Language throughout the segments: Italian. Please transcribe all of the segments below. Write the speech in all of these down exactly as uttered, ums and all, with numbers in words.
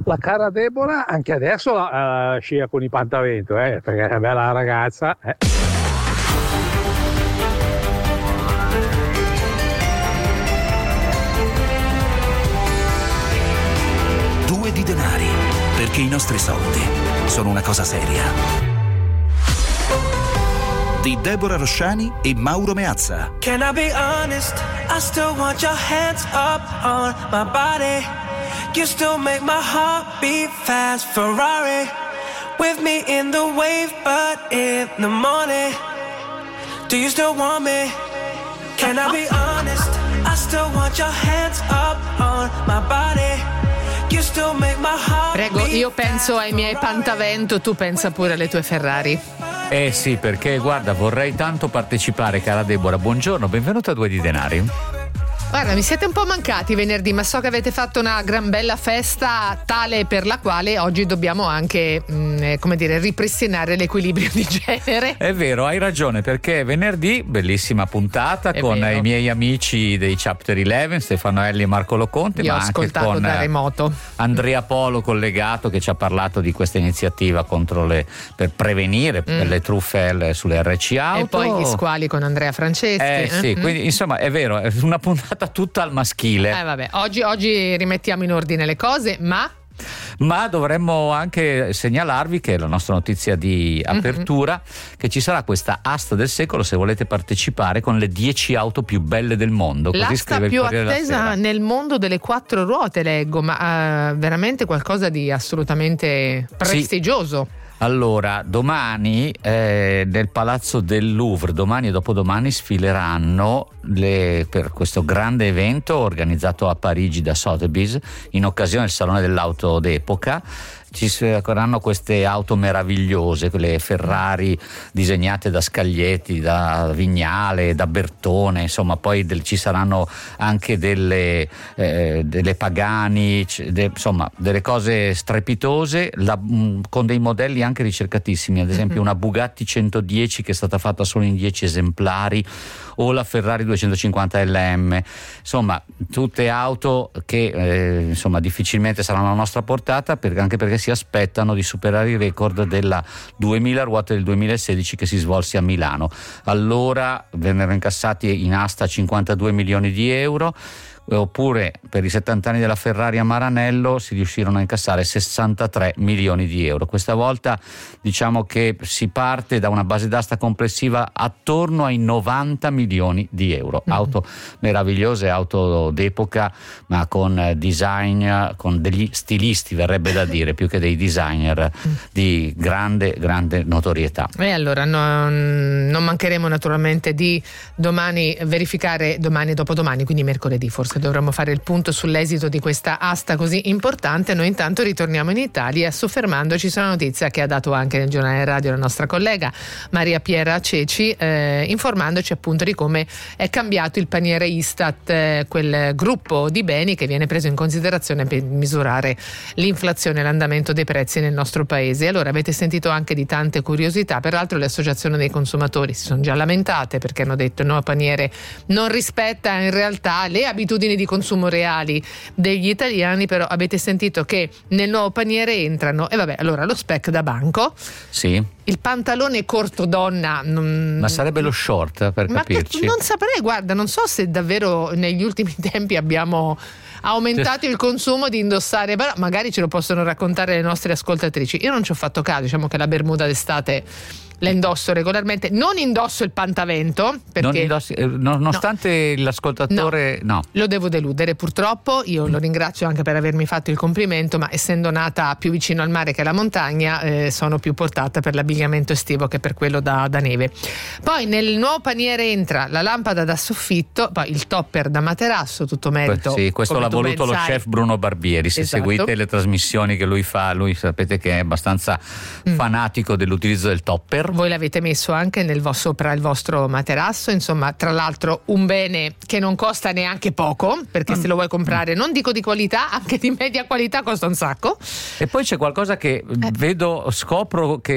La cara Deborah anche adesso la, uh, scia con il pantavento, eh, perché è una bella ragazza. Eh. Due di denari, perché i nostri soldi sono una cosa seria. Di Deborah Rosciani e Mauro Meazza. Can I be honest? I still want your hands up on my body. You still make my heart beat fast. Ferrari with me in the wave, but in the morning. Do you still want me? Can I be honest? I still want your hands up on my body. You still make my heart. Prego, io penso ai miei pantavento, tu pensa pure alle tue Ferrari. Eh sì, perché guarda, vorrei tanto partecipare, cara Deborah. Buongiorno, benvenuta a Due di Denari. Guarda, mi siete un po' mancati venerdì, ma so che avete fatto una gran bella festa, tale per la quale oggi dobbiamo anche, mh, come dire, ripristinare l'equilibrio di genere. È vero, hai ragione, perché venerdì, bellissima puntata È con vero. i miei amici dei Chapter undici, Stefano Elli e Marco Loconte, Io ma ho anche ascoltato con da remoto. Andrea Polo collegato, che ci ha parlato di questa iniziativa contro le, per prevenire Mm. per le truffe sulle R C auto. E poi gli squali con Andrea Franceschi. Eh sì, Mm. quindi insomma è vero, è una puntata tutta al maschile. Eh vabbè, oggi, oggi rimettiamo in ordine le cose, ma Ma dovremmo anche segnalarvi, che è la nostra notizia di apertura, mm-hmm. che ci sarà questa asta del secolo se volete partecipare, con le dieci auto più belle del mondo. Così l'asta scrive il più Corriere della attesa Sera. nel mondo delle quattro ruote, leggo, ma uh, veramente qualcosa di assolutamente prestigioso. Sì. Allora, domani eh, nel Palazzo del Louvre, domani e dopodomani sfileranno le, per questo grande evento organizzato a Parigi da Sotheby's in occasione del Salone dell'Auto d'Epoca. Ci saranno queste auto meravigliose, quelle Ferrari disegnate da Scaglietti, da Vignale, da Bertone, insomma, poi del, ci saranno anche delle, eh, delle Pagani, de, insomma, delle cose strepitose, la, mh, con dei modelli anche ricercatissimi, ad esempio una Bugatti centodieci che è stata fatta solo in dieci esemplari, o la Ferrari duecentocinquanta L M, insomma tutte auto che eh, insomma difficilmente saranno alla nostra portata, per, anche perché si aspettano di superare il record della duemila ruote del duemilasedici che si svolse a Milano. Allora vennero incassati in asta cinquantadue milioni di euro, oppure per i settanta anni della Ferrari a Maranello si riuscirono a incassare sessantatré milioni di euro. Questa volta diciamo che si parte da una base d'asta complessiva attorno ai novanta milioni di euro. Mm-hmm. Auto meravigliose, auto d'epoca, ma con design, con degli stilisti, verrebbe da dire, più che dei designer di grande grande notorietà. E allora non, non mancheremo naturalmente di domani verificare, domani e dopodomani, quindi mercoledì forse dovremmo fare il punto sull'esito di questa asta così importante. Noi intanto ritorniamo in Italia soffermandoci sulla notizia che ha dato anche nel giornale radio la nostra collega Maria Piera Ceci, eh, informandoci appunto di come è cambiato il paniere Istat, eh, quel gruppo di beni che viene preso in considerazione per misurare l'inflazione e l'andamento dei prezzi nel nostro paese. Allora avete sentito anche di tante curiosità, peraltro le associazioni dei consumatori si sono già lamentate perché hanno detto il nuovo paniere non rispetta in realtà le abitudini di consumo reali degli italiani. Però avete sentito che nel nuovo paniere entrano, e vabbè, allora lo spec da banco, sì, il pantalone corto donna, non... ma sarebbe lo short, per ma capirci. Che, non saprei, guarda, non so se davvero negli ultimi tempi abbiamo aumentato il consumo di indossare, però magari ce lo possono raccontare le nostre ascoltatrici. Io non ci ho fatto caso, diciamo che la bermuda d'estate la indosso regolarmente, non indosso il pantavento perché non indossi, eh, nonostante no. l'ascoltatore no. no, lo devo deludere purtroppo. Io lo ringrazio anche per avermi fatto il complimento, ma essendo nata più vicino al mare che alla montagna, eh, sono più portata per l'abbigliamento estivo che per quello da, da neve. Poi nel nuovo paniere entra la lampada da soffitto, poi il topper da materasso, tutto merito. Sì, questo l'ha voluto lo chef Bruno Barbieri. Se esatto. seguite le trasmissioni che lui fa, lui sapete che è abbastanza mm. fanatico dell'utilizzo del topper. Voi l'avete messo anche nel vo- sopra il vostro materasso, insomma, tra l'altro un bene che non costa neanche poco, perché mm. se lo vuoi comprare, non dico di qualità, anche di media qualità costa un sacco. E poi c'è qualcosa che eh. vedo, scopro che entra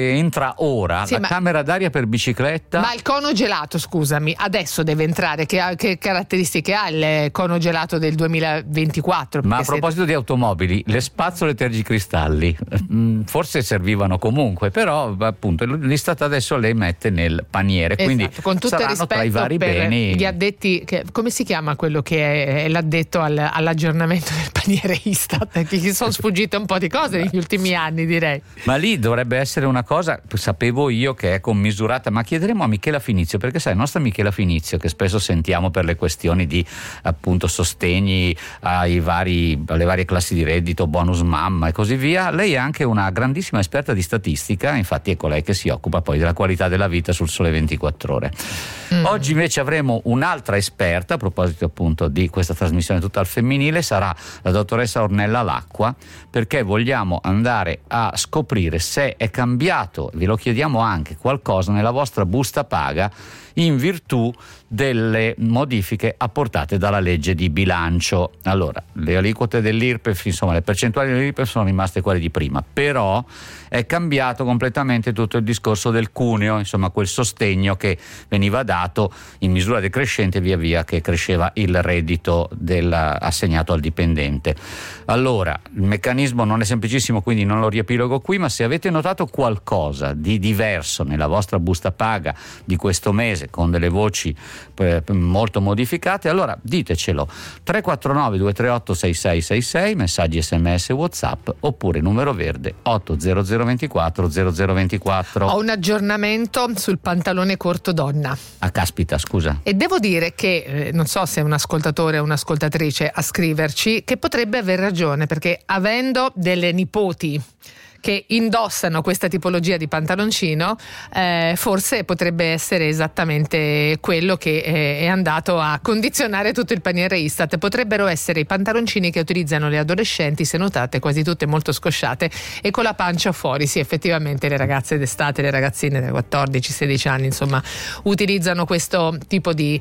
entra ora Sì, la ma- camera d'aria per bicicletta. Ma il cono gelato, scusami, adesso deve entrare. Che, ha- che caratteristiche ha il cono gelato del duemilaventiquattro? Ma a Perché proposito di automobili, le spazzole tergicristalli mm, forse servivano comunque, però appunto l'Istat adesso le mette nel paniere, Esatto, quindi con tutto il saranno tra i rispetto vari per beni. gli addetti, che, come si chiama quello che è, è l'addetto al- all'aggiornamento del paniere Istat, che gli sono sfuggite un po' di cose negli ultimi anni, direi. Ma lì dovrebbe essere una cosa, sapevo io, che è commisurata, ma chiederemo a Michela Finizio, perché sai, nostra Michela Finizio, che spesso sentiamo per le questioni di appunto sostegni ai vari, alle varie classi di reddito, bonus mamma e così via, lei è anche una grandissima esperta di statistica, infatti è colei che si occupa poi della qualità della vita sul Sole ventiquattro Ore. Mm. Oggi invece avremo un'altra esperta, a proposito appunto di questa trasmissione tutta al femminile, sarà la dottoressa Ornella Lacqua, perché vogliamo andare a scoprire se è cambiato, ve lo chiediamo anche, qualcosa nella vostra busta paga in virtù delle modifiche apportate dalla legge di bilancio. Allora, le aliquote dell'I R P E F, insomma le percentuali dell'I R P E F sono rimaste quelle di prima, però è cambiato completamente tutto il discorso del cuneo, insomma quel sostegno che veniva dato in misura decrescente via via che cresceva il reddito del, assegnato al dipendente. Allora, il meccanismo non è semplicissimo, quindi non lo riepilogo qui, ma se avete notato qualcosa di diverso nella vostra busta paga di questo mese, con delle voci eh, molto modificate, allora ditecelo. Tre quattro nove due tre otto sei sei sei sei, messaggi sms WhatsApp, oppure numero verde otto zero zero due quattro zero zero due quattro. Ho un aggiornamento sul pantalone corto donna. Ah, caspita, scusa. E devo dire che, eh, non so se è un ascoltatore o un'ascoltatrice a scriverci, che potrebbe aver ragione, perché avendo delle nipoti che indossano questa tipologia di pantaloncino, eh, forse potrebbe essere esattamente quello che è, è andato a condizionare tutto il paniere Istat. Potrebbero essere i pantaloncini che utilizzano le adolescenti, se notate, quasi tutte molto scosciate e con la pancia fuori. Sì, effettivamente le ragazze d'estate, le ragazzine da quattordici sedici anni, insomma, utilizzano questo tipo di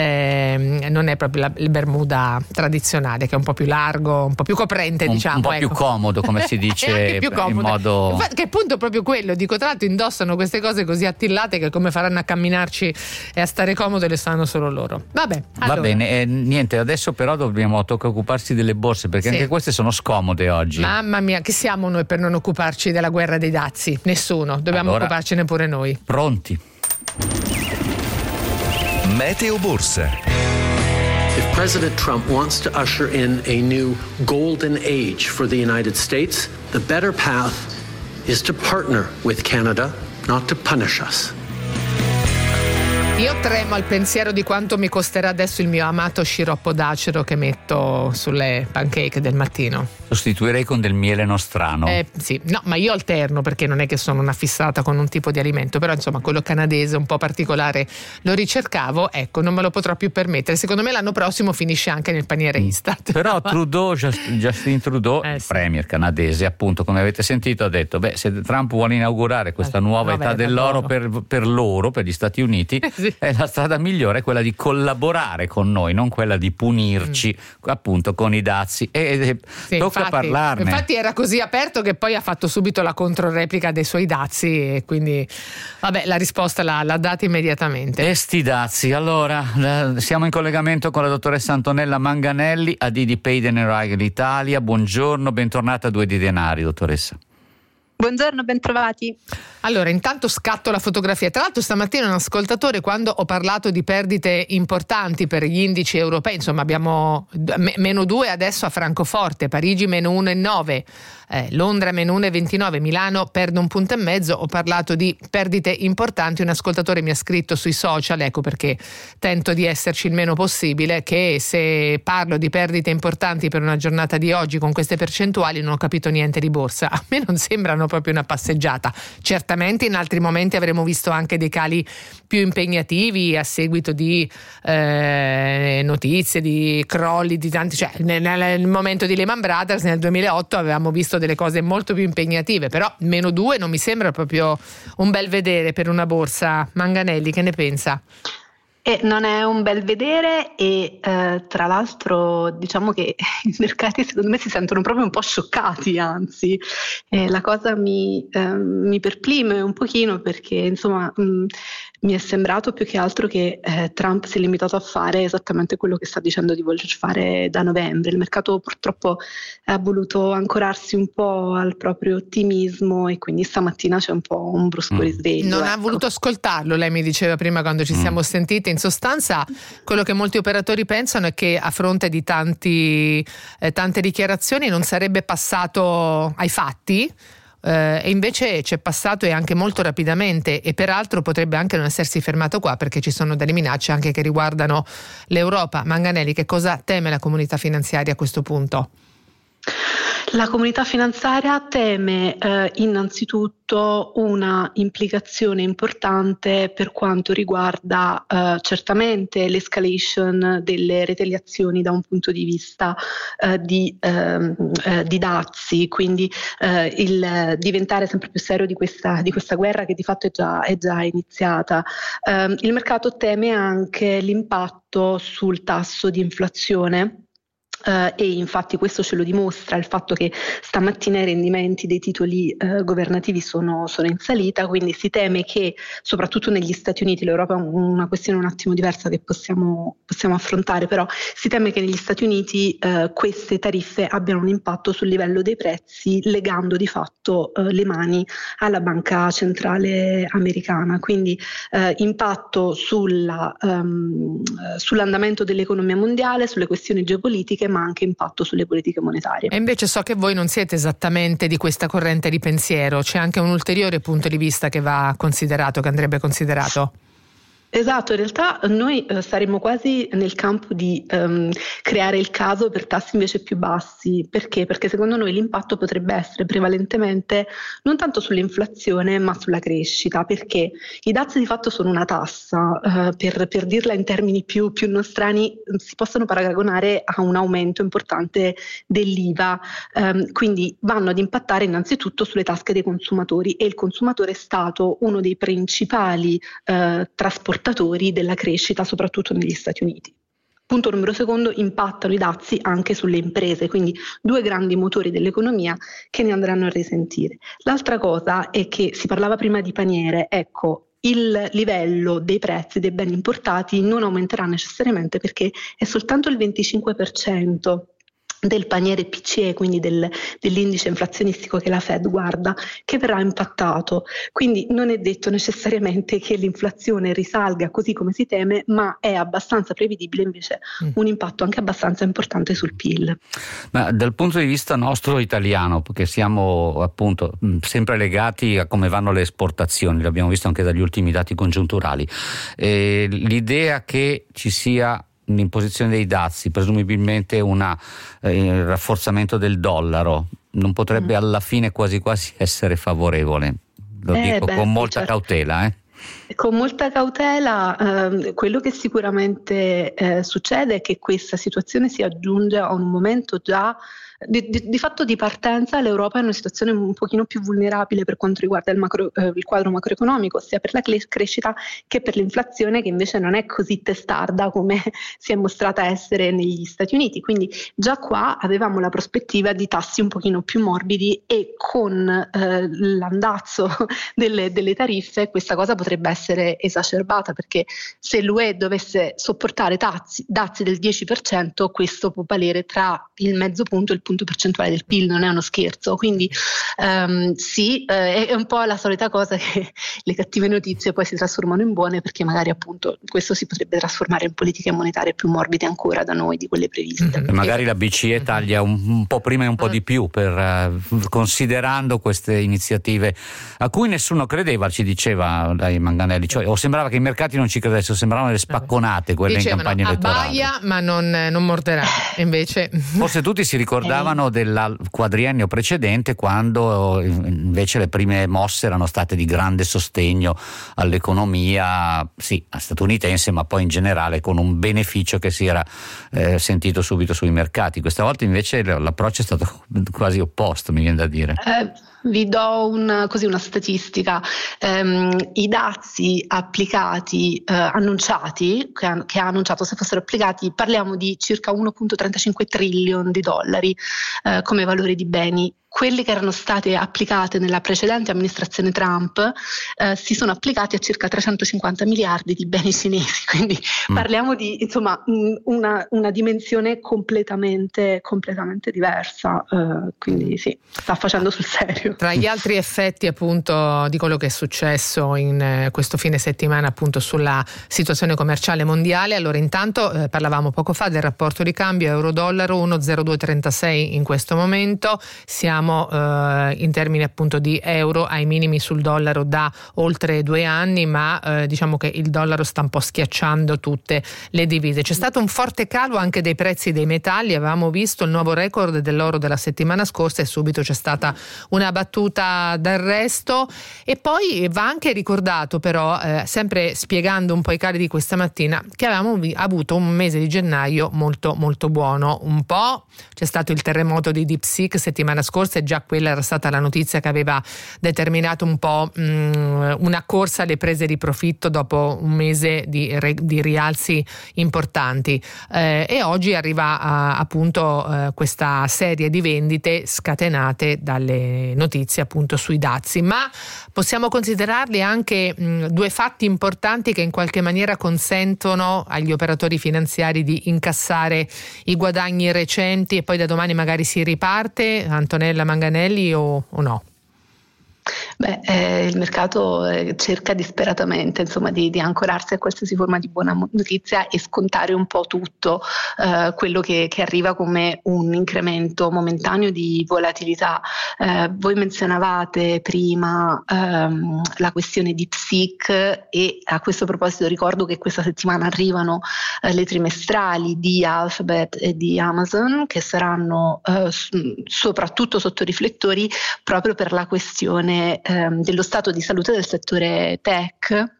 eh, non è proprio la, il bermuda tradizionale, che è un po' più largo, un po' più coprente, un, diciamo, un po' ecco. più comodo, come si dice. È anche più comodo. In modo... Che appunto è proprio quello, dico, tra l'altro indossano queste cose così attillate che come faranno a camminarci e a stare comode le sanno solo loro. Vabbè, allora. Va bene, eh, niente, adesso però dobbiamo tocca occuparsi delle borse, perché Sì. anche queste sono scomode oggi. Mamma mia, chi siamo noi per non occuparci della guerra dei dazi? Nessuno, dobbiamo Allora, occuparcene pure noi. Pronti? Meteo Borsa. If President Trump wants to usher in a new golden age for the United States, the better path is to partner with Canada, not to punish us. Io tremo al pensiero di quanto mi costerà adesso il mio amato sciroppo d'acero che metto sulle pancake del mattino. Sostituirei con del miele nostrano. Eh sì, no, ma io alterno, perché non è che sono una fissata con un tipo di alimento, però insomma quello canadese un po' particolare lo ricercavo, ecco, non me lo potrò più permettere. Secondo me l'anno prossimo finisce anche nel paniere Istat. Però Trudeau, Just- Justin Trudeau, Eh, il sì. premier canadese, appunto, come avete sentito, ha detto: beh, se Trump vuole inaugurare questa Eh, nuova nuova età era dell'oro d'oro. per, per loro, per gli Stati Uniti, Sì. eh, la strada migliore è quella di collaborare con noi, non quella di punirci appunto con i dazi. E, e Sì, tocca infatti, parlarne. Infatti era così aperto che poi ha fatto subito la controreplica dei suoi dazi e quindi vabbè, la risposta l'ha, l'ha data immediatamente. E sti dazi. Allora, eh, siamo in collegamento con la dottoressa Antonella Manganelli, A D di Payden and Rygel Italia. Buongiorno, bentornata a Due di Denari, dottoressa. Buongiorno, bentrovati. Allora, intanto scatto la fotografia. Tra l'altro stamattina un ascoltatore, quando ho parlato di perdite importanti per gli indici europei, insomma abbiamo me- meno due adesso a Francoforte, Parigi meno uno virgola nove, eh, Londra meno uno virgola ventinove, Milano perde un punto e mezzo. Ho parlato di perdite importanti, un ascoltatore mi ha scritto sui social, ecco perché tento di esserci il meno possibile, che se parlo di perdite importanti per una giornata di oggi con queste percentuali non ho capito niente di borsa. A me non sembrano proprio una passeggiata. Certamente in altri momenti avremo visto anche dei cali più impegnativi a seguito di eh, notizie, di crolli, di tanti, cioè nel, nel momento di Lehman Brothers nel duemilaotto avevamo visto delle cose molto più impegnative, però meno due non mi sembra proprio un bel vedere per una borsa. Manganelli, che ne pensa? E non è un bel vedere e eh, tra l'altro diciamo che i mercati secondo me si sentono proprio un po' scioccati, anzi eh, la cosa mi, eh, mi perplime un pochino perché insomma mh, mi è sembrato più che altro che eh, Trump si è limitato a fare esattamente quello che sta dicendo di voler fare da novembre. Il mercato purtroppo ha voluto ancorarsi un po' al proprio ottimismo e quindi stamattina c'è un po' un brusco mm. risveglio. Non ecco. ha voluto ascoltarlo, lei mi diceva prima quando ci siamo mm. sentite. In sostanza quello che molti operatori pensano è che a fronte di tanti, eh, tante dichiarazioni non sarebbe passato ai fatti. Uh, e invece c'è passato e anche molto rapidamente, e peraltro potrebbe anche non essersi fermato qua perché ci sono delle minacce anche che riguardano l'Europa. Manganelli, che cosa teme la comunità finanziaria a questo punto? La comunità finanziaria teme eh, innanzitutto una implicazione importante per quanto riguarda eh, certamente l'escalation delle retaliazioni da un punto di vista eh, di, eh, eh, di dazi, quindi eh, il diventare sempre più serio di questa, di questa guerra che di fatto è già, è già iniziata. Eh, il mercato teme anche l'impatto sul tasso di inflazione. Uh, e infatti questo ce lo dimostra il fatto che stamattina i rendimenti dei titoli uh, governativi sono, sono in salita, quindi si teme che soprattutto negli Stati Uniti, l'Europa è una questione un attimo diversa che possiamo, possiamo affrontare, però si teme che negli Stati Uniti uh, queste tariffe abbiano un impatto sul livello dei prezzi, legando di fatto uh, le mani alla banca centrale americana, quindi uh, impatto sulla, um, sull'andamento dell'economia mondiale, sulle questioni geopolitiche, ma anche impatto sulle politiche monetarie. E invece so che voi non siete esattamente di questa corrente di pensiero, c'è anche un ulteriore punto di vista che va considerato, che andrebbe considerato. Esatto, in realtà noi eh, saremmo quasi nel campo di um, creare il caso per tassi invece più bassi. Perché? Perché secondo noi l'impatto potrebbe essere prevalentemente non tanto sull'inflazione ma sulla crescita, perché i dazi di fatto sono una tassa, uh, per, per dirla in termini più, più nostrani si possono paragonare a un aumento importante dell'I V A, um, quindi vanno ad impattare innanzitutto sulle tasche dei consumatori e il consumatore è stato uno dei principali uh, trasportatori della crescita, soprattutto negli Stati Uniti. Punto numero secondo, impattano i dazi anche sulle imprese, quindi due grandi motori dell'economia che ne andranno a risentire. L'altra cosa è che si parlava prima di paniere, ecco, il livello dei prezzi dei beni importati non aumenterà necessariamente perché è soltanto il venticinque per cento del paniere P C E, quindi del, dell'indice inflazionistico che la Fed guarda, che verrà impattato. Quindi non è detto necessariamente che l'inflazione risalga così come si teme, ma è abbastanza prevedibile invece mm. un impatto anche abbastanza importante sul P I L. Ma dal punto di vista nostro italiano, perché siamo appunto sempre legati a come vanno le esportazioni, l'abbiamo visto anche dagli ultimi dati congiunturali, eh, l'idea che ci sia l'imposizione dei dazi, presumibilmente un eh, rafforzamento del dollaro, non potrebbe mm. alla fine quasi quasi essere favorevole? Lo eh, dico beh, con molta certo. cautela. Eh. Con molta cautela, ehm, quello che sicuramente eh, succede è che questa situazione si aggiunge a un momento già Di, di, di fatto di partenza. L'Europa è in una situazione un pochino più vulnerabile per quanto riguarda il, macro, eh, il quadro macroeconomico, sia per la crescita che per l'inflazione, che invece non è così testarda come si è mostrata essere negli Stati Uniti. Quindi già qua avevamo la prospettiva di tassi un pochino più morbidi e con eh, l'andazzo delle, delle tariffe questa cosa potrebbe essere esacerbata, perché se l'U E dovesse sopportare dazi, dazi del dieci per cento, questo può valere tra il mezzo punto e il punto percentuale del P I L, non è uno scherzo. Quindi um, sì, eh, è un po' la solita cosa che le cattive notizie poi si trasformano in buone, perché magari appunto questo si potrebbe trasformare in politiche monetarie più morbide ancora da noi di quelle previste. Mm-hmm. Magari la B C E taglia un, un po' prima e un po' di più, per uh, considerando queste iniziative a cui nessuno credeva, ci diceva dai Manganelli, cioè, o sembrava che i mercati non ci credessero, sembravano le spacconate quelle Dicevano, in campagna elettorale. Abbaia ma non, non morderà, invece forse tutti si ricordavano ricordavano del quadriennio precedente, quando invece le prime mosse erano state di grande sostegno all'economia, sì, statunitense, ma poi in generale con un beneficio che si era eh, sentito subito sui mercati. Questa volta invece l'approccio è stato quasi opposto, mi viene da dire. Eh, vi do una, così una statistica. Um, I dazi applicati, uh, annunciati, che ha, che ha annunciato se fossero applicati, parliamo di circa uno virgola trentacinque trillion di dollari uh, come valore di beni. Quelli che erano state applicate nella precedente amministrazione Trump eh, si sono applicati a circa trecentocinquanta miliardi di beni cinesi, quindi mm. parliamo di insomma una, una dimensione completamente, completamente diversa, eh, quindi sì, sta facendo sul serio. Tra gli altri effetti appunto di quello che è successo in eh, questo fine settimana appunto sulla situazione commerciale mondiale, allora intanto eh, parlavamo poco fa del rapporto di cambio euro-dollaro uno virgola zero due trentasei in questo momento, siamo Uh, in termini appunto di euro ai minimi sul dollaro da oltre due anni, ma uh, diciamo che il dollaro sta un po' schiacciando tutte le divise. C'è stato un forte calo anche dei prezzi dei metalli, avevamo visto il nuovo record dell'oro della settimana scorsa e subito c'è stata una battuta d'arresto. E poi va anche ricordato però, eh, sempre spiegando un po' i cali di questa mattina, che avevamo vi- avuto un mese di gennaio molto molto buono. Un po' c'è stato il terremoto di DeepSeek settimana scorsa, e già quella era stata la notizia che aveva determinato un po' mh, una corsa alle prese di profitto dopo un mese di, di rialzi importanti, eh, e oggi arriva uh, appunto uh, questa serie di vendite scatenate dalle notizie appunto sui dazi, ma possiamo considerarli anche mh, due fatti importanti che in qualche maniera consentono agli operatori finanziari di incassare i guadagni recenti e poi da domani magari si riparte. Antonella Manganelli o, o no? Beh, eh, il mercato eh, cerca disperatamente insomma di, di ancorarsi a qualsiasi forma di buona notizia e scontare un po' tutto eh, quello che, che arriva come un incremento momentaneo di volatilità. Eh, voi menzionavate prima ehm, la questione DeepSeek, e a questo proposito ricordo che questa settimana arrivano eh, le trimestrali di Alphabet e di Amazon, che saranno eh, soprattutto sotto riflettori proprio per la questione ehm, dello stato di salute del settore tech.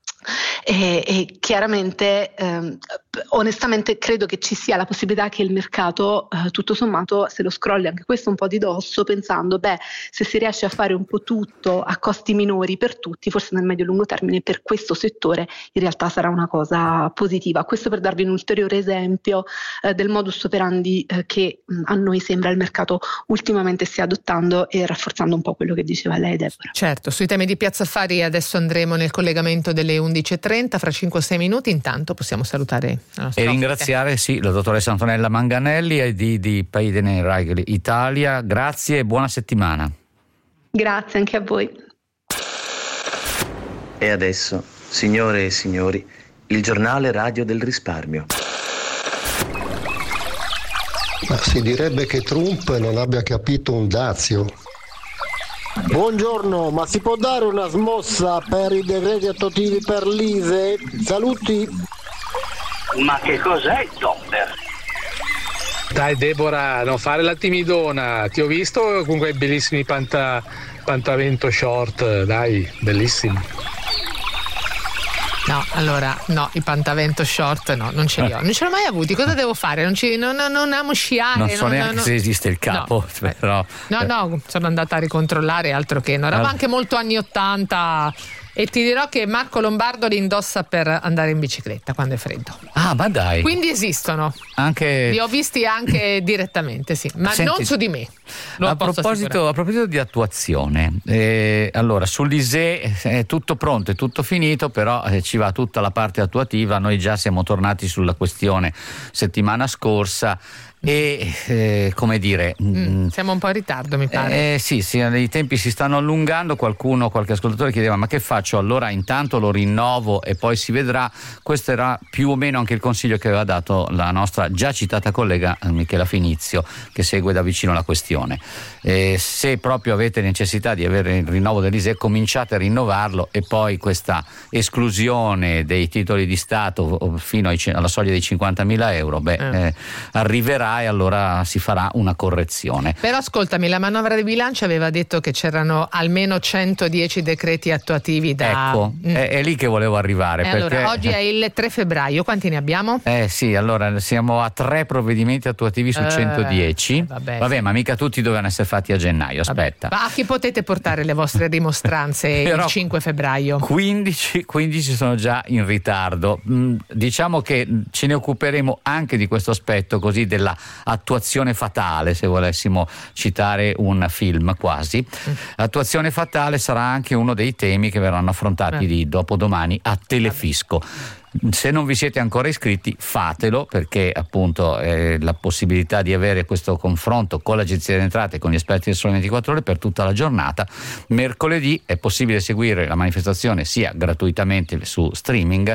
E, e chiaramente ehm, onestamente credo che ci sia la possibilità che il mercato eh, tutto sommato se lo scrolli anche questo un po' di dosso, pensando beh, se si riesce a fare un po' tutto a costi minori per tutti, forse nel medio e lungo termine per questo settore in realtà sarà una cosa positiva. Questo per darvi un ulteriore esempio eh, del modus operandi eh, che mh, a noi sembra il mercato ultimamente stia adottando e rafforzando un po' quello che diceva lei, Deborah. Certo, sui temi di Piazza Affari adesso andremo nel collegamento delle undici e trenta, fra cinque o sei minuti. Intanto possiamo salutare la nostra e ringraziare sì, la dottoressa Antonella Manganelli e di, di Payden Riley Italia. Grazie e buona settimana. Grazie anche a voi. E adesso, signore e signori, il giornale radio del risparmio. Ma si direbbe che Trump non abbia capito un dazio. Buongiorno, ma si può dare una smossa per i decreti attuativi per l'I S E E? Saluti. Ma che cos'è, Dopper? Dai Deborah, non fare la timidona, ti ho visto con quei bellissimi panta, pantavento short, dai, bellissimi. No, allora, no, i pantavento short no, non ce li ho, non ce l'ho mai avuti, cosa devo fare? Non, ci, non, non, non amo sciare. Non so non, neanche non, se esiste il capo, no, però. No, no, sono andata a ricontrollare, altro che no, eravamo anche molto anni ottanta. E ti dirò che Marco Lombardo li indossa per andare in bicicletta quando è freddo. Ah, ma dai. Quindi esistono. Anche... Li ho visti anche direttamente, sì, ma Senti, non su di me. A proposito, a proposito di attuazione, eh, allora sull'I S E E è tutto pronto, è tutto finito, però eh, ci va tutta la parte attuativa. Noi già siamo tornati sulla questione settimana scorsa. E eh, come dire mm, siamo un po' in ritardo, mi pare. Eh, sì, sì, i tempi si stanno allungando. Qualcuno, qualche ascoltatore chiedeva: ma che faccio? Allora intanto lo rinnovo e poi si vedrà. Questo era più o meno anche il consiglio che aveva dato la nostra già citata collega Michela Finizio, che segue da vicino la questione. Eh, se proprio avete necessità di avere il rinnovo dell'I S E E, cominciate a rinnovarlo, e poi questa esclusione dei titoli di Stato fino ai, alla soglia dei cinquantamila euro beh, eh. Eh, arriverà cambierà e allora si farà una correzione. Però ascoltami, la manovra di bilancio aveva detto che c'erano almeno centodieci decreti attuativi da... Ecco, mm. è, è lì che volevo arrivare. E perché... allora, oggi è il tre febbraio, quanti ne abbiamo? Eh sì, allora siamo a tre provvedimenti attuativi su Eh, centodieci. vabbè, Vabbè, sì. ma mica tutti dovevano essere fatti a gennaio, aspetta. Ma a chi potete portare le vostre dimostranze Però il cinque febbraio? quindici, quindici sono già in ritardo. Mm, diciamo che ce ne occuperemo anche di questo aspetto, così della attuazione fatale, se volessimo citare un film quasi. Mm. Attuazione fatale sarà anche uno dei temi che verranno affrontati Eh. di dopodomani a Telefisco. Se non vi siete ancora iscritti, fatelo, perché appunto eh, la possibilità di avere questo confronto con l'Agenzia delle Entrate e con gli esperti del Sole ventiquattro Ore per tutta la giornata. Mercoledì è possibile seguire la manifestazione sia gratuitamente su streaming,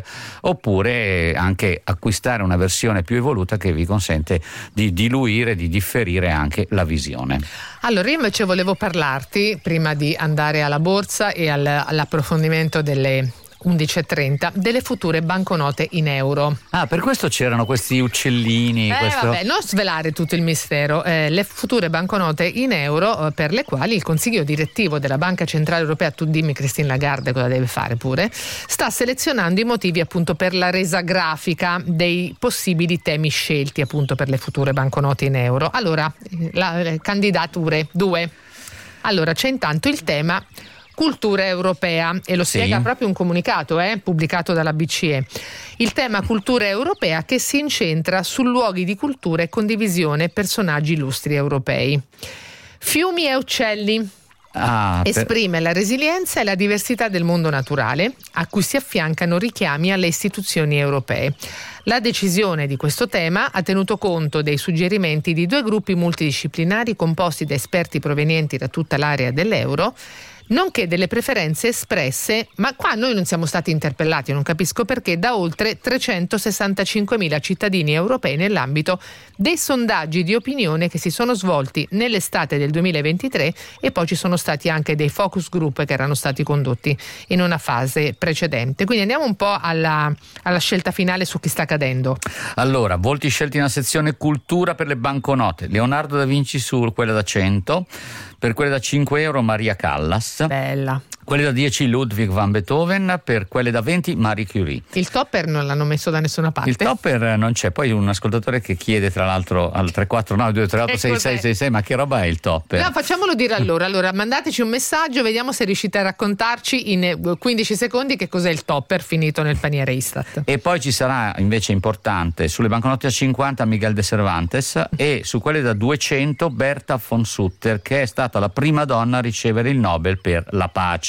oppure anche acquistare una versione più evoluta che vi consente di diluire, di differire anche la visione. Allora, io invece volevo parlarti, prima di andare alla borsa e al, all'approfondimento delle undici e trenta, delle future banconote in euro. Ah, per questo c'erano questi uccellini. Eh, questo... vabbè, non svelare tutto il mistero. Eh, le future banconote in euro, eh, per le quali il consiglio direttivo della Banca Centrale Europea, tu dimmi Christine Lagarde cosa deve fare pure, sta selezionando i motivi appunto per la resa grafica dei possibili temi scelti appunto per le future banconote in euro. Allora, la, le candidature, due. Allora, c'è intanto il tema cultura europea, e lo Sì. spiega proprio un comunicato eh, pubblicato dalla B C E. Il tema cultura europea che si incentra su luoghi di cultura e condivisione e personaggi illustri europei. Fiumi e uccelli. Ah, per... Esprime la resilienza e la diversità del mondo naturale, a cui si affiancano richiami alle istituzioni europee. La decisione di questo tema ha tenuto conto dei suggerimenti di due gruppi multidisciplinari composti da esperti provenienti da tutta l'area dell'euro, nonché delle preferenze espresse, ma qua noi non siamo stati interpellati, non capisco perché, da oltre trecentosessantacinquemila cittadini europei nell'ambito dei sondaggi di opinione che si sono svolti nell'estate del duemilaventitré, e poi ci sono stati anche dei focus group che erano stati condotti in una fase precedente. Quindi andiamo un po' alla, alla scelta finale su chi sta cadendo. Allora, volti scelti nella sezione cultura per le banconote: Leonardo da Vinci su quella da cento, per quelle da cinque euro Maria Callas. Bella. Quelle da dieci Ludwig van Beethoven, per quelle da venti Marie Curie. Il topper non l'hanno messo da nessuna parte. Il topper non c'è, poi un ascoltatore che chiede tra l'altro al tre quattro nove due tre otto sei sei sei sei, ma che roba è il topper? No, facciamolo dire allora. Allora, mandateci un messaggio, vediamo se riuscite a raccontarci in quindici secondi che cos'è il topper finito nel paniere Istat. E poi ci sarà invece importante sulle banconote a cinquanta Miguel de Cervantes e su quelle da duecento Berta von Sutter, che è stata la prima donna a ricevere il Nobel per la pace.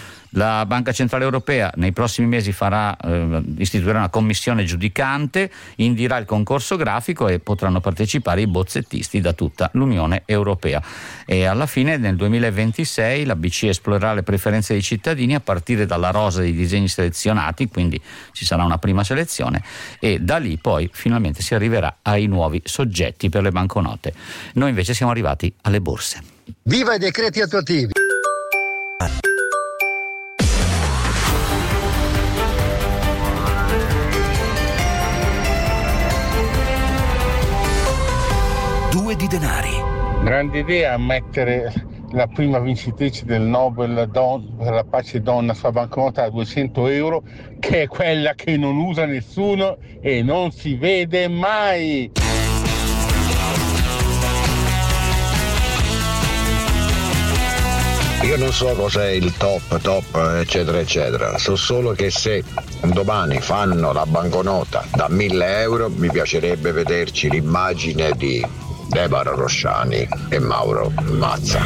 La Banca Centrale Europea nei prossimi mesi farà eh, istituirà una commissione giudicante, indirà il concorso grafico e potranno partecipare i bozzettisti da tutta l'Unione Europea. E alla fine, nel duemilaventisei, la B C E esplorerà le preferenze dei cittadini a partire dalla rosa dei disegni selezionati, quindi ci sarà una prima selezione, e da lì poi finalmente si arriverà ai nuovi soggetti per le banconote. Noi invece siamo arrivati alle borse. Viva i decreti attuativi! Due di denari. Grande idea mettere la prima vincitrice del Nobel don, per la pace donna sulla banconota da duecento euro, che è quella che non usa nessuno e non si vede mai. Io non so cos'è il top, top, eccetera, eccetera. So solo che se domani fanno la banconota da mille euro, mi piacerebbe vederci l'immagine di Deborah Rosciani e Mauro Mazza.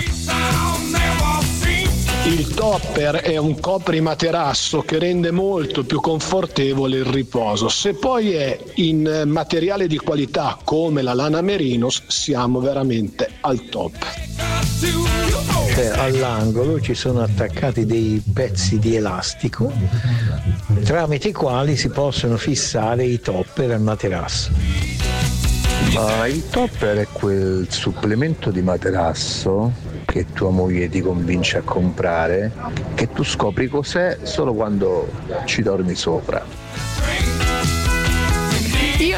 Il topper è un coprimaterasso che rende molto più confortevole il riposo. Se poi è in materiale di qualità come la lana Merinos, siamo veramente al top. Cioè, all'angolo ci sono attaccati dei pezzi di elastico tramite i quali si possono fissare i topper al materasso. Ma il topper è quel supplemento di materasso che tua moglie ti convince a comprare, che tu scopri cos'è solo quando ci dormi sopra. Io li amo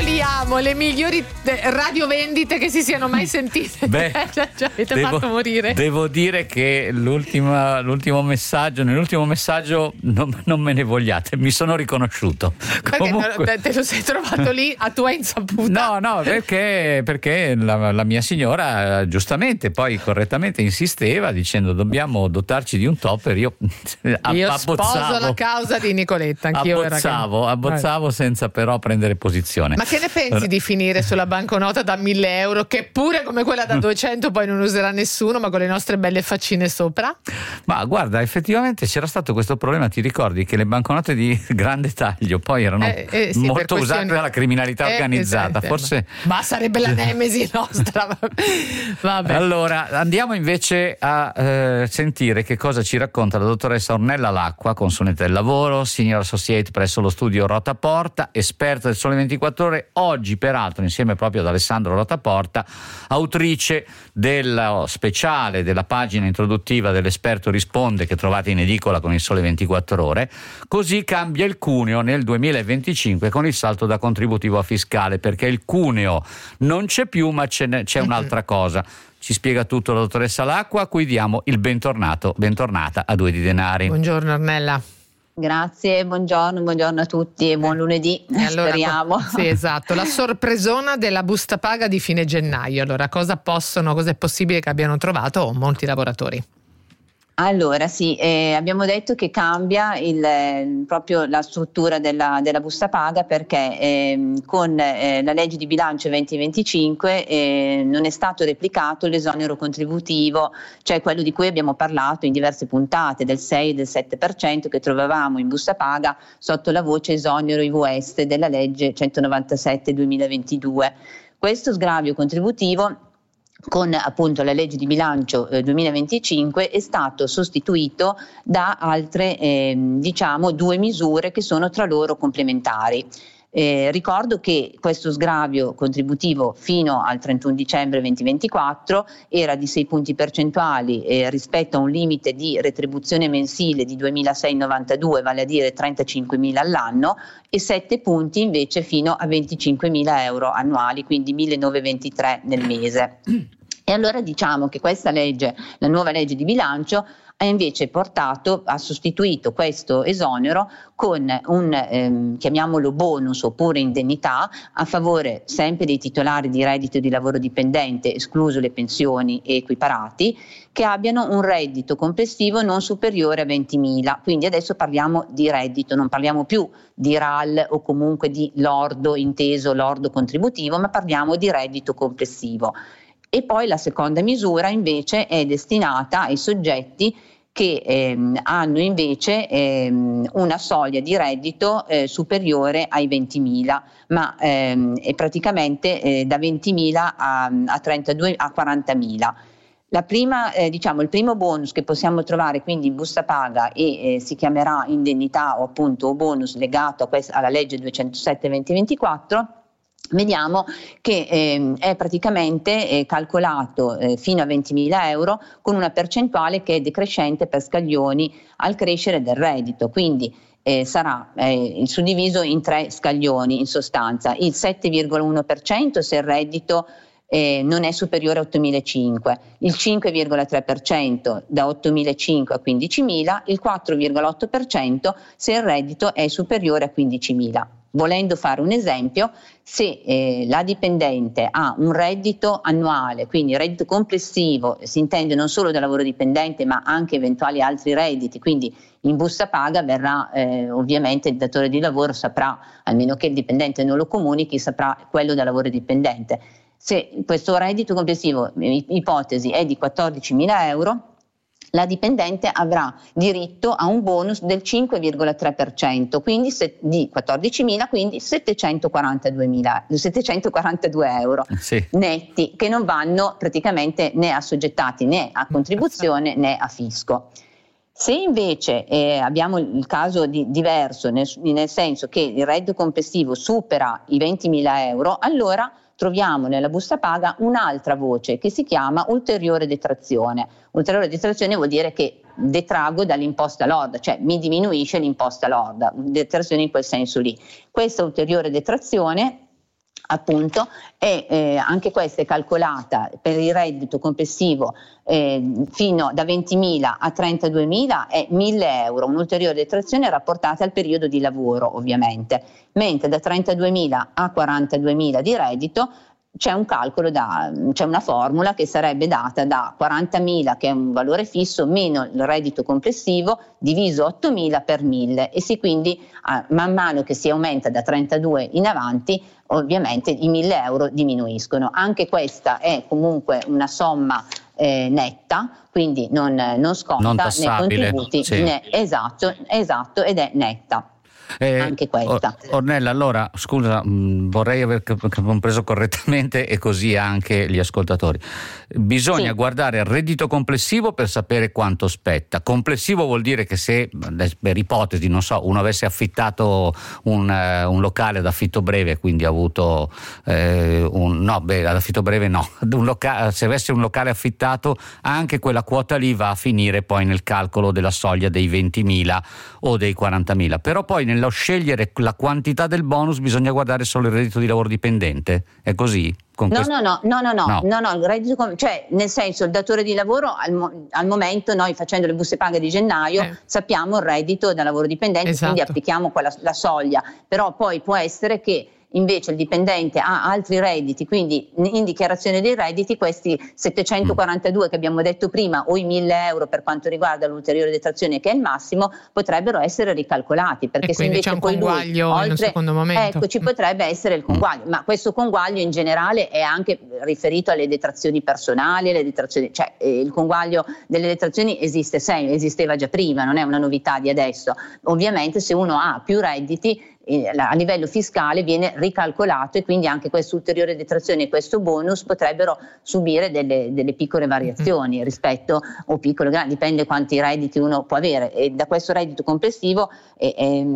avevamo le migliori radiovendite che si siano mai sentite. Beh, cioè, ci avete devo, fatto morire. Devo dire che l'ultima, l'ultimo messaggio, nell'ultimo messaggio non, non me ne vogliate, mi sono riconosciuto. Perché Comunque, te lo sei trovato lì a tua insaputa? No, no, perché, perché la, la mia signora giustamente, poi correttamente insisteva dicendo dobbiamo dotarci di un topper. Io, Io abbozzavo, sposo la causa di Nicoletta, anch'io abbozzavo, era che... abbozzavo senza però prendere posizione. Ma che ne pensi di finire sulla banconota da mille euro, che pure come quella da duecento poi non userà nessuno, ma con le nostre belle faccine sopra? Ma guarda, effettivamente c'era stato questo problema, ti ricordi che le banconote di grande taglio poi erano eh, eh, sì, molto usate dalla criminalità eh, organizzata, esatto. forse. Ma sarebbe la nemesi nostra. Vabbè. Allora, andiamo invece a eh, sentire che cosa ci racconta la dottoressa Ornella Lacqua, consulente del lavoro, senior associate presso lo studio Rotaporta, esperta del Sole ventiquattro Ore, oggi peraltro insieme proprio ad Alessandro Rotaporta, autrice del speciale della pagina introduttiva dell'Esperto Risponde che trovate in edicola con il Sole ventiquattro Ore. Così cambia il cuneo nel duemilaventicinque con il salto da contributivo a fiscale, perché il cuneo non c'è più, ma ce n'è, c'è un'altra cosa. Ci spiega tutto la dottoressa Lacqua, a cui diamo il bentornato, bentornata a Due di Denari. Buongiorno Ornella. Grazie, buongiorno, buongiorno a tutti e buon lunedì, e allora, speriamo. Sì, esatto, la sorpresona della busta paga di fine gennaio. Allora, cosa possono, cosa è possibile che abbiano trovato molti lavoratori? Allora sì, eh, abbiamo detto che cambia il, eh, proprio la struttura della, della busta paga, perché eh, con eh, la legge di bilancio venti venticinque eh, non è stato replicato l'esonero contributivo, cioè quello di cui abbiamo parlato in diverse puntate, del sei e del sette per cento che trovavamo in busta paga sotto la voce esonero I V S della legge centonovantasette duemilaventidue. Questo sgravio contributivo con appunto la legge di bilancio eh, duemilaventicinque è stato sostituito da altre eh, diciamo due misure che sono tra loro complementari. Eh, ricordo che questo sgravio contributivo fino al trentuno dicembre duemilaventiquattro era di sei punti percentuali eh, rispetto a un limite di retribuzione mensile di duemilaseicentonovantadue, vale a dire trentacinquemila all'anno, e sette punti invece fino a venticinquemila euro annuali, quindi millenovecentoventitré nel mese. E allora diciamo che questa legge, la nuova legge di bilancio, ha invece portato, ha sostituito questo esonero con un, ehm, chiamiamolo bonus oppure indennità, a favore sempre dei titolari di reddito di lavoro dipendente, escluso le pensioni e equiparati, che abbiano un reddito complessivo non superiore a ventimila. Quindi adesso parliamo di reddito, non parliamo più di R A L o comunque di lordo, inteso lordo contributivo, ma parliamo di reddito complessivo. E poi la seconda misura invece è destinata ai soggetti che ehm, hanno invece ehm, una soglia di reddito eh, superiore ai ventimila, ma ehm, è praticamente eh, da ventimila a, a trentadue a quarantamila. La prima, eh, diciamo, il primo bonus che possiamo trovare quindi in busta paga e eh, si chiamerà indennità o appunto bonus legato a questa, alla legge duecentosette duemilaventiquattro. Vediamo che eh, è praticamente eh, calcolato eh, fino a ventimila euro con una percentuale che è decrescente per scaglioni al crescere del reddito, quindi eh, sarà eh, suddiviso in tre scaglioni in sostanza: il sette virgola uno per cento se il reddito eh, non è superiore a ottomilacinquecento, il cinque virgola tre per cento da ottomilacinquecento a quindicimila, il quattro virgola otto per cento se il reddito è superiore a quindicimila. Volendo fare un esempio, se eh, la dipendente ha un reddito annuale, quindi reddito complessivo, si intende non solo da lavoro dipendente ma anche eventuali altri redditi, quindi in busta paga verrà eh, ovviamente il datore di lavoro saprà, almeno che il dipendente non lo comunichi, saprà quello da lavoro dipendente. Se questo reddito complessivo, ipotesi, è di quattordicimila euro, la dipendente avrà diritto a un bonus del cinque virgola tre per cento, quindi se, di quattordicimila, quindi settecentoquarantadue euro sì. netti, che non vanno praticamente né assoggettati né a contribuzione né a fisco. Se invece eh, abbiamo il caso di, diverso, nel, nel senso che il reddito complessivo supera i ventimila euro, allora troviamo nella busta paga un'altra voce che si chiama ulteriore detrazione. Ulteriore detrazione vuol dire che detraggo dall'imposta lorda, cioè mi diminuisce l'imposta lorda, detrazione in quel senso lì. Questa ulteriore detrazione appunto, e eh, anche questa è calcolata per il reddito complessivo eh, fino da ventimila a trentaduemila è mille euro, un'ulteriore detrazione rapportata al periodo di lavoro ovviamente, mentre da trentaduemila a quarantaduemila di reddito c'è un calcolo, da, c'è una formula che sarebbe data da quarantamila, che è un valore fisso, meno il reddito complessivo, diviso ottomila per mille, e sì, quindi ah, man mano che si aumenta da trentadue in avanti, ovviamente i mille euro diminuiscono. Anche questa è comunque una somma eh, netta, quindi non, non sconta non né contributi, sì. né, esatto, esatto, ed è netta. Eh, anche questa. Ornella, allora scusa, mh, vorrei aver compreso correttamente e così anche gli ascoltatori. Bisogna sì. guardare il reddito complessivo per sapere quanto spetta. Complessivo vuol dire che se, per ipotesi, non so, uno avesse affittato un, uh, un locale ad affitto breve, quindi ha avuto eh, un no, beh, ad affitto breve no, un loca- se avesse un locale affittato, anche quella quota lì va a finire poi nel calcolo della soglia dei ventimila o dei quarantamila. Però poi nel nello scegliere la quantità del bonus bisogna guardare solo il reddito di lavoro dipendente? È così? Con no, questo... no, no, no, no, no, no, no, no, il reddito, cioè nel senso il datore di lavoro al, mo- al momento noi facendo le buste paga di gennaio eh. sappiamo il reddito da lavoro dipendente, esatto. quindi applichiamo quella, la soglia, però poi può essere che invece il dipendente ha altri redditi, quindi in dichiarazione dei redditi questi settecentoquarantadue che abbiamo detto prima o i mille euro per quanto riguarda l'ulteriore detrazione che è il massimo potrebbero essere ricalcolati, perché e se invece c'è un poi conguaglio lui, oltre, nel secondo momento. Ecco, ci potrebbe essere il conguaglio, ma questo conguaglio in generale è anche riferito alle detrazioni personali, alle detrazioni, cioè eh, il conguaglio delle detrazioni esiste sempre, esisteva già prima, non è una novità di adesso. Ovviamente se uno ha più redditi a livello fiscale viene ricalcolato e quindi anche questa ulteriore detrazione e questo bonus potrebbero subire delle, delle piccole variazioni mm-hmm. rispetto o piccole, grandi, dipende quanti redditi uno può avere, e da questo reddito complessivo è,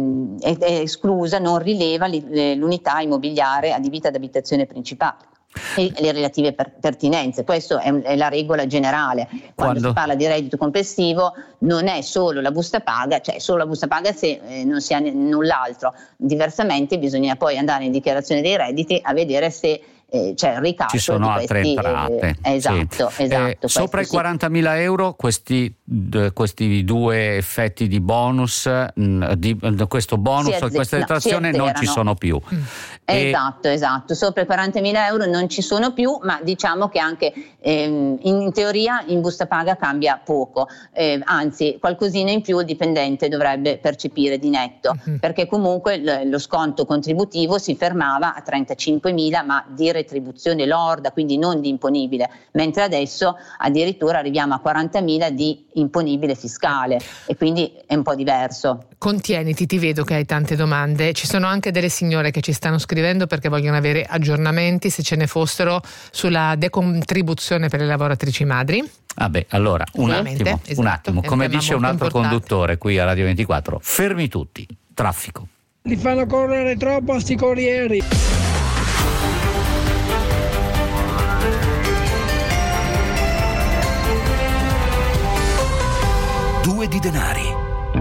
è, è esclusa, non rileva l'unità immobiliare adibita ad abitazione principale e le relative per- pertinenze. Questa è, è la regola generale. Quando, Quando si parla di reddito complessivo non è solo la busta paga, cioè solo la busta paga se eh, non si ha n- null'altro, diversamente bisogna poi andare in dichiarazione dei redditi a vedere se eh, c'è il ricalcolo. Ci sono di altre questi, entrate. Eh, esatto, sì. esatto. Eh, sopra i sì. quarantamila euro questi, d- questi due effetti di bonus, mh, di, d- questo bonus azze- e questa detrazione no, non ci sono più. Mm. E... Esatto, esatto. Sopra i quarantamila euro non ci sono più, ma diciamo che anche ehm, in teoria in busta paga cambia poco, eh, anzi qualcosina in più il dipendente dovrebbe percepire di netto, mm-hmm. perché comunque l- lo sconto contributivo si fermava a trentacinquemila, ma di retribuzione lorda, quindi non di imponibile, mentre adesso addirittura arriviamo a quarantamila di imponibile fiscale e quindi è un po' diverso. Contieniti, ti vedo che hai tante domande. Ci sono anche delle signore che ci stanno scrivendo perché vogliono avere aggiornamenti, se ce ne fossero, sulla decontribuzione per le lavoratrici madri. Ah beh, allora un attimo, esatto, un attimo, come dice un altro importante. Conduttore qui a Radio ventiquattro, fermi tutti, traffico. Li fanno correre troppo a sti corrieri. Due di denari.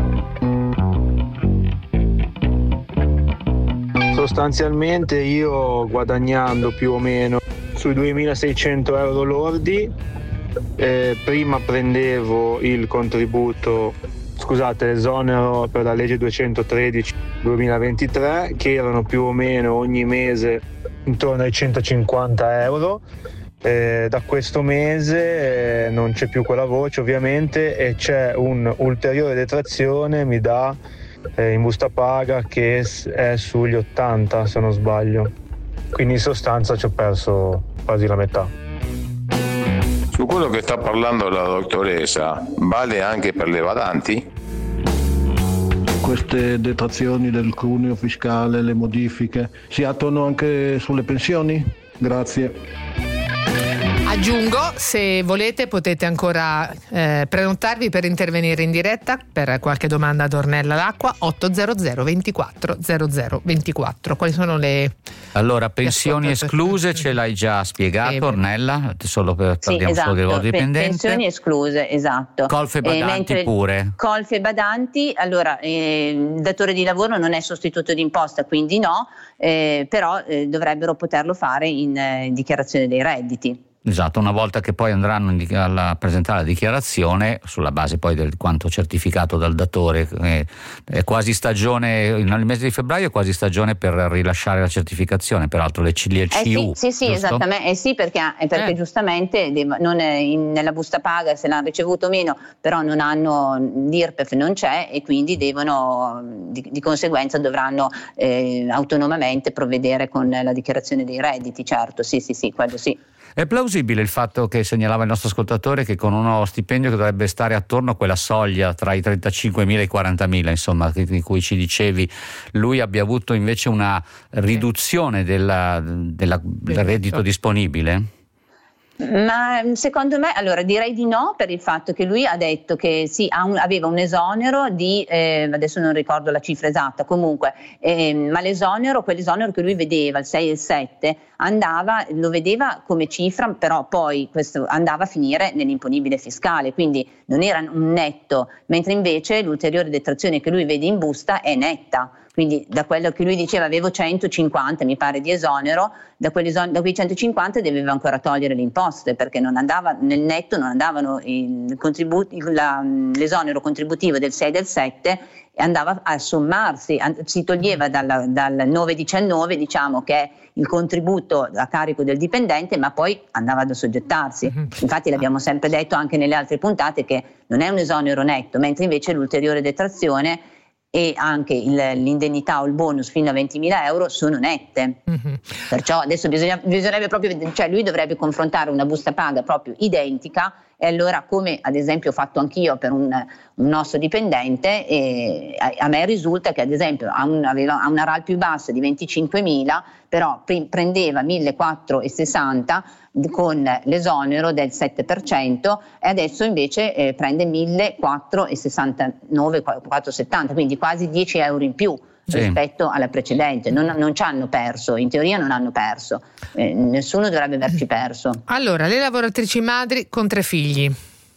Sostanzialmente io guadagnando più o meno sui duemilaseicento euro lordi, eh, prima prendevo il contributo, scusate, l'esonero per la legge duecentotredici duemilaventitré, che erano più o meno ogni mese intorno ai centocinquanta euro. Eh, da questo mese eh, non c'è più quella voce ovviamente e c'è un'ulteriore detrazione, mi dà eh, in busta paga che è sugli ottanta se non sbaglio, quindi in sostanza ci ho perso quasi la metà. Su quello che sta parlando la dottoressa, vale anche per le badanti? Queste detrazioni del cuneo fiscale, le modifiche, si attuano anche sulle pensioni? Grazie. Aggiungo, se volete potete ancora eh, prenotarvi per intervenire in diretta per qualche domanda ad Ornella Lacqua. Ottocento ventiquattro zero zero ventiquattro. Quali sono le... Allora, pensioni escluse ce l'hai già spiegato, eh, Ornella, solo per sì, parliamo esatto, solo del lavoro dipendente. Pensioni escluse, esatto. Colfe badanti eh, pure. Colfe badanti, allora eh, il datore di lavoro non è sostituto d'imposta, quindi no, eh, però eh, dovrebbero poterlo fare in, eh, in dichiarazione dei redditi. Esatto, una volta che poi andranno a presentare la dichiarazione sulla base poi del quanto certificato dal datore, eh, è quasi stagione, nel mese di febbraio è quasi stagione per rilasciare la certificazione, peraltro le C L C U. Eh sì, sì, sì, esattamente, eh sì, perché, perché eh. giustamente non è in, nella busta paga se l'hanno ricevuto o meno, però non hanno, l'I R P E F non c'è e quindi devono, di, di conseguenza dovranno eh, autonomamente provvedere con la dichiarazione dei redditi, certo, sì, sì, sì, quello sì. È plausibile il fatto che segnalava il nostro ascoltatore che con uno stipendio che dovrebbe stare attorno a quella soglia tra i trentacinquemila e i quarantamila, insomma, di cui ci dicevi, lui abbia avuto invece una riduzione della, della, del reddito disponibile? Ma secondo me, allora direi di no, per il fatto che lui ha detto che sì, ha un, aveva un esonero di, eh, adesso non ricordo la cifra esatta, comunque, eh, ma l'esonero, quell'esonero che lui vedeva, il sei e il sette, andava, lo vedeva come cifra, però poi questo andava a finire nell'imponibile fiscale, quindi non era un netto, mentre invece l'ulteriore detrazione che lui vede in busta è netta. Quindi da quello che lui diceva avevo centocinquanta mi pare di esonero, da, da quei centocinquanta doveva ancora togliere le imposte perché non andava, nel netto non andavano il contributi, la, l'esonero contributivo del sei e del sette e andava a sommarsi, si toglieva dalla, dal nove diciannove, diciamo che è il contributo a carico del dipendente, ma poi andava ad assoggettarsi. Mm-hmm. Infatti l'abbiamo sempre detto anche nelle altre puntate che non è un esonero netto, mentre invece l'ulteriore detrazione e anche il, l'indennità o il bonus fino a ventimila euro sono nette. Mm-hmm. Perciò adesso bisogna, bisognerebbe proprio, cioè lui dovrebbe confrontare una busta paga proprio identica e allora, come ad esempio ho fatto anch'io per un, un nostro dipendente, eh, a, a me risulta che ad esempio ha, un, aveva, ha una R A L più bassa di venticinquemila, però pre- prendeva millequattrocentosessanta con l'esonero del sette per cento e adesso invece eh, prende millequattrocentosessantanove, quattrocentosettanta, quindi quasi dieci euro in più. Sì. Rispetto alla precedente, non, non ci hanno perso, in teoria non hanno perso, eh, nessuno dovrebbe averci perso. Allora, le lavoratrici madri con tre figli.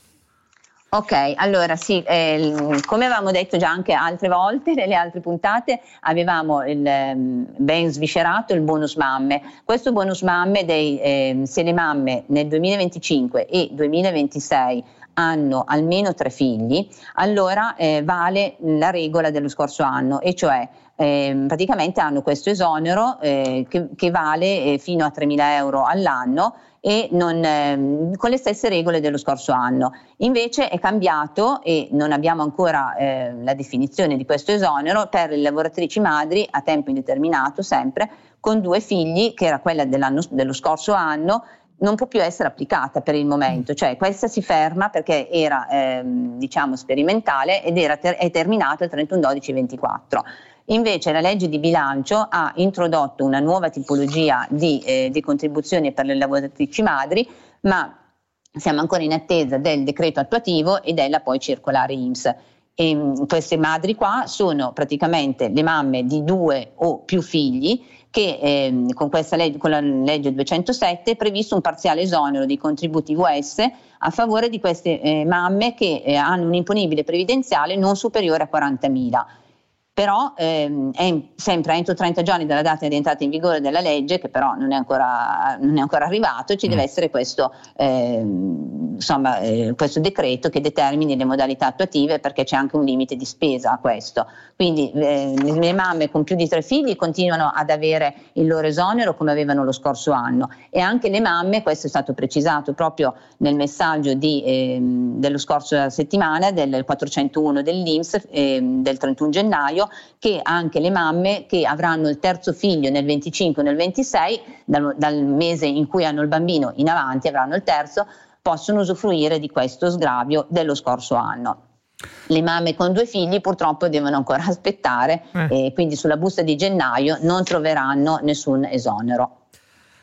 Ok, allora sì, eh, come avevamo detto già anche altre volte nelle altre puntate, avevamo il eh, ben sviscerato il bonus mamme. Questo bonus mamme, dei, eh, se le mamme nel duemilaventicinque e duemilaventisei hanno almeno tre figli, allora eh, vale la regola dello scorso anno, e cioè eh, praticamente hanno questo esonero eh, che, che vale eh, fino a tremila euro all'anno e non, eh, con le stesse regole dello scorso anno. Invece è cambiato e non abbiamo ancora eh, la definizione di questo esonero per le lavoratrici madri a tempo indeterminato, sempre con due figli, che era quella dell'anno, dello scorso anno, non può più essere applicata per il momento, cioè questa si ferma perché era ehm, diciamo sperimentale ed era ter- è terminata il trentuno dodici ventiquattro. Invece la legge di bilancio ha introdotto una nuova tipologia di, eh, di contribuzioni per le lavoratrici madri, ma siamo ancora in attesa del decreto attuativo e della poi circolare I N P S. E, mh, queste madri qua sono praticamente le mamme di due o più figli che eh, con questa legge, con la legge duecentosette è previsto un parziale esonero di contributi V S a favore di queste eh, mamme che eh, hanno un imponibile previdenziale non superiore a quarantamila. Però ehm, è sempre entro trenta giorni dalla data di entrata in vigore della legge, che però non è ancora, non è ancora arrivato, ci mm. deve essere questo, eh, insomma, eh, questo decreto che determini le modalità attuative, perché c'è anche un limite di spesa a questo. Quindi eh, le mamme con più di tre figli continuano ad avere il loro esonero come avevano lo scorso anno, e anche le mamme, questo è stato precisato proprio nel messaggio di, eh, dello scorso settimana del quattrocentouno dell'I N P S eh, del trentuno gennaio, che anche le mamme che avranno il terzo figlio nel venticinque o nel ventisei, dal, dal mese in cui hanno il bambino in avanti avranno il terzo, possono usufruire di questo sgravio dello scorso anno. Le mamme con due figli purtroppo devono ancora aspettare eh. e quindi sulla busta di gennaio non troveranno nessun esonero.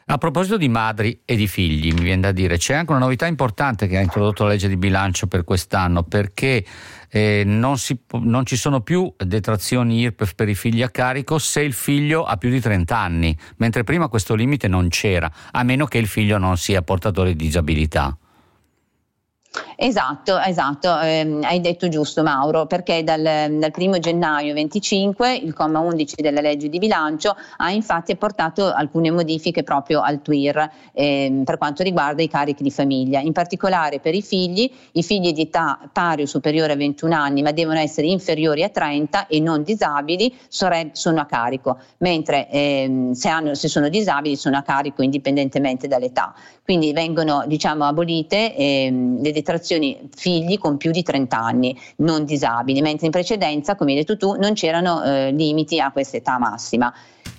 A proposito di madri e di figli, mi viene da dire, c'è anche una novità importante che ha introdotto la legge di bilancio per quest'anno, perché eh, non, si, non ci sono più detrazioni I R P E F per i figli a carico se il figlio ha più di trenta anni, mentre prima questo limite non c'era, a meno che il figlio non sia portatore di disabilità. Esatto, esatto, eh, hai detto giusto Mauro, perché dal, dal primo gennaio venticinque il comma undici della legge di bilancio ha infatti apportato alcune modifiche proprio al T U I R eh, per quanto riguarda i carichi di famiglia, in particolare per i figli, i figli di età pari o superiore a ventuno anni ma devono essere inferiori a trenta e non disabili sono a carico, mentre eh, se, hanno, se sono disabili sono a carico indipendentemente dall'età. Quindi vengono diciamo abolite eh, le detrazioni figli con più di trenta anni, non disabili, mentre in precedenza, come hai detto tu, non c'erano eh, limiti a questa età massima.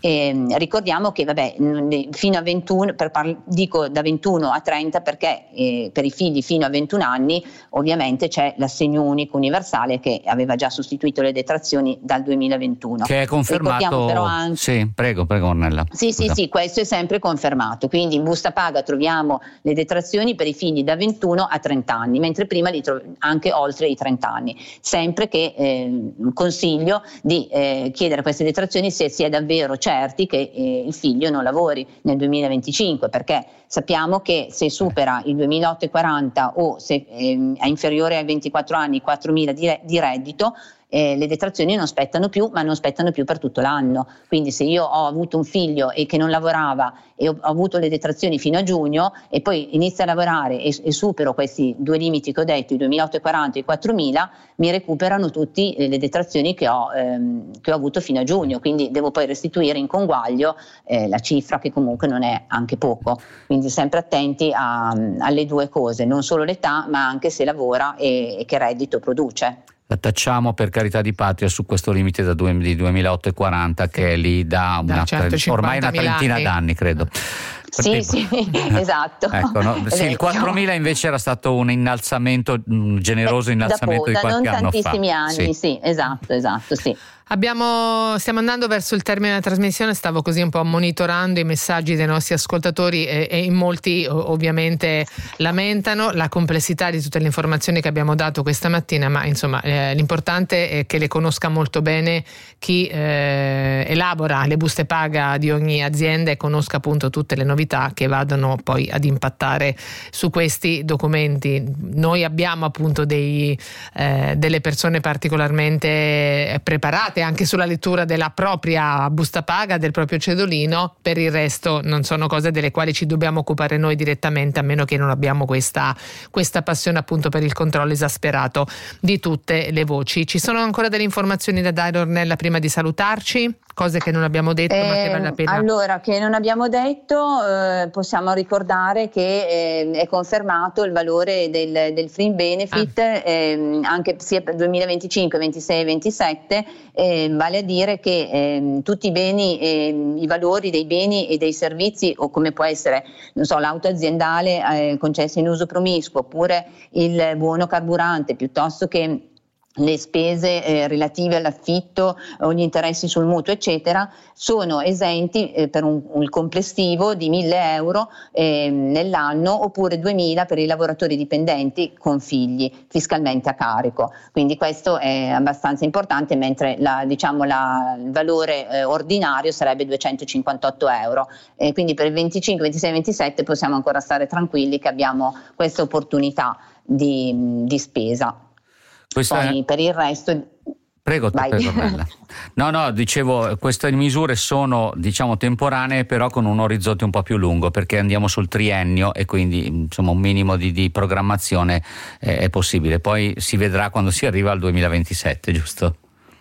E ricordiamo che vabbè, fino a ventuno, per parla, dico da ventuno a trenta perché eh, per i figli fino a ventuno anni ovviamente c'è l'assegno unico universale che aveva già sostituito le detrazioni dal duemilaventuno. Che è confermato. Però anche... Sì, prego, prego Ornella. Sì, sì, sì, questo è sempre confermato. Quindi in busta paga troviamo le detrazioni per i figli da ventuno a trenta anni, mentre prima li troviamo anche oltre i trenta anni. Sempre che eh, consiglio di eh, chiedere queste detrazioni se si è davvero certi che eh, il figlio non lavori nel duemilaventicinque, perché sappiamo che se supera il duemilaottocentoquaranta o se eh, è inferiore ai ventiquattro anni quattromila di, re, di reddito, eh, le detrazioni non spettano più, ma non spettano più per tutto l'anno. Quindi se io ho avuto un figlio e che non lavorava e ho, ho avuto le detrazioni fino a giugno e poi inizio a lavorare e, e supero questi due limiti che ho detto, i duemilaottocentoquaranta e i quattromila, mi recuperano tutte le detrazioni che ho, ehm, che ho avuto fino a giugno, quindi devo poi restituire in conguaglio eh, la cifra, che comunque non è anche poco. Quindi sempre attenti a, alle due cose, non solo l'età ma anche se lavora e, e che reddito produce. La tacciamo per carità di patria su questo limite da due, di duemilaottocentoquaranta che è lì da, da una, ormai una trentina anni. d'anni credo. Sì, sì, esatto. Ecco, no? Sì, il quattromila invece era stato un innalzamento, un generoso innalzamento da, di qualche da anno fa. Non tantissimi anni, sì. sì, esatto, esatto, sì. Abbiamo, stiamo andando verso il termine della trasmissione, stavo così un po' monitorando i messaggi dei nostri ascoltatori e, e in molti ovviamente lamentano la complessità di tutte le informazioni che abbiamo dato questa mattina, ma insomma eh, l'importante è che le conosca molto bene chi eh, elabora le buste paga di ogni azienda e conosca appunto tutte le novità che vadano poi ad impattare su questi documenti. Noi abbiamo appunto dei, eh, delle persone particolarmente preparate anche sulla lettura della propria busta paga, del proprio cedolino. Per il resto non sono cose delle quali ci dobbiamo occupare noi direttamente, a meno che non abbiamo questa, questa passione appunto per il controllo esasperato di tutte le voci. Ci sono ancora delle informazioni da dare, Ornella, prima di salutarci? Cose che non abbiamo detto eh, ma che vale la pena. Allora, che non abbiamo detto, eh, possiamo ricordare che eh, è confermato il valore del, del free benefit ah. eh, anche sia per duemilaventicinque, ventisei e ventisette, eh, vale a dire che eh, tutti i beni, eh, i valori dei beni e dei servizi, o come può essere non so, l'auto aziendale eh, concessa in uso promiscuo, oppure il buono carburante, piuttosto che le spese eh, relative all'affitto o gli interessi sul mutuo eccetera, sono esenti eh, per un, un complessivo di mille euro eh, nell'anno, oppure duemila per i lavoratori dipendenti con figli fiscalmente a carico. Quindi questo è abbastanza importante, mentre la, diciamo, la, il valore eh, ordinario sarebbe duecentocinquantotto euro. E quindi per il venticinque, ventisei, ventisette possiamo ancora stare tranquilli che abbiamo questa opportunità di, di spesa. Questa Poi è... per il resto prego, prego Bella. No, no, dicevo, queste misure sono diciamo temporanee, però con un orizzonte un po' più lungo, perché andiamo sul triennio e quindi insomma un minimo di, di programmazione eh, è possibile. Poi si vedrà quando si arriva al duemilaventisette, giusto?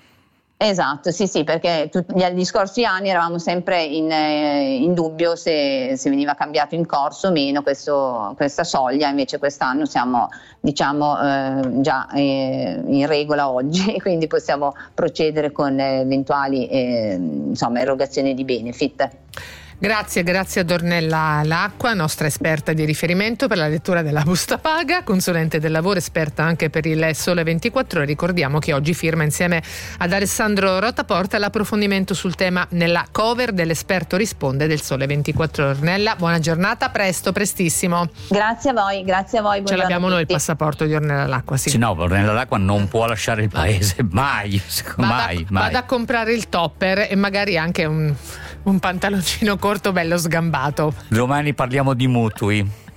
Esatto, sì, sì, perché tutti gli scorsi anni eravamo sempre in, eh, in dubbio se, se veniva cambiato in corso o meno questo, questa soglia, invece quest'anno siamo diciamo eh, già eh, in regola oggi e quindi possiamo procedere con eventuali eh, insomma, erogazioni di benefit. Grazie, grazie a Ornella Lacqua, nostra esperta di riferimento per la lettura della busta paga, consulente del lavoro, esperta anche per il Sole ventiquattro Ore. Ricordiamo che oggi firma insieme ad Alessandro Rotaporta l'approfondimento sul tema nella cover dell'Esperto risponde del Sole ventiquattro Ore. Ornella, buona giornata, a presto, prestissimo. Grazie a voi, grazie a voi. Ce l'abbiamo noi il passaporto di Ornella Lacqua, sì. Sì, no, Ornella Lacqua non può lasciare il paese, mai, vada, mai, mai. Vada a comprare il topper e magari anche un, un pantaloncino corto bello sgambato. Domani parliamo di mutui.